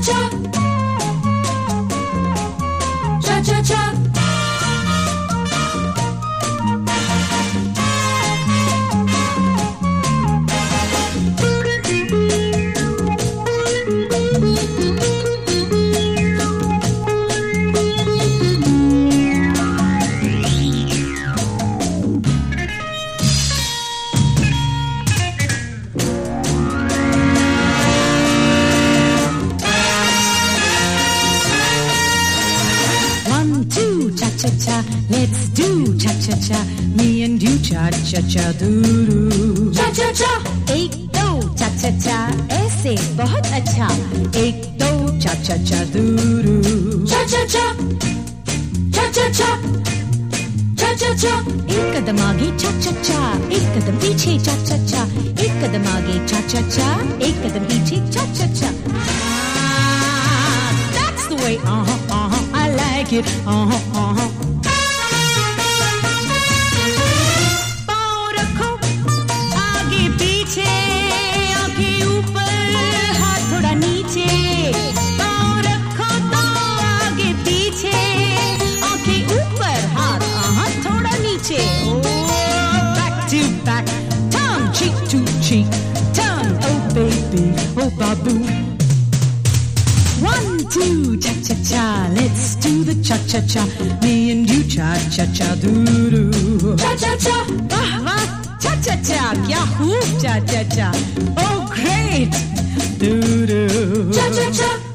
cha. Cha cha cha. Cha-cha, let's do cha-cha-cha. Me and you cha-cha-cha doo-doo. Cha-cha-cha. एक दो cha-cha-cha ऐसे बहुत अच्छा. एक दो cha-cha-cha doo-doo. Cha-cha-cha. Cha-cha-cha. Cha-cha-cha. एक कदम आगे cha-cha-cha, एक कदम पीछे cha-cha-cha. एक कदम आगे cha-cha-cha, एक कदम पीछे cha-cha-cha. That's the way, I like it, पाँव रखो आगे पीछे, आंखें ऊपर, हाथ थोड़ा नीचे. पाँव रखो तो आगे पीछे, आंखें ऊपर, हाथ थोड़ा नीचे. Back to back, tongue cheek to cheek, tongue, oh baby, oh babu. 1, 2, cha-cha-cha, let's do the cha-cha-cha. Me and you cha-cha-cha doo-doo. Cha-cha-cha. Wah, wah, cha-cha-cha, kya khoob cha-cha-cha. Oh, great. Doo-doo. Cha-cha-cha.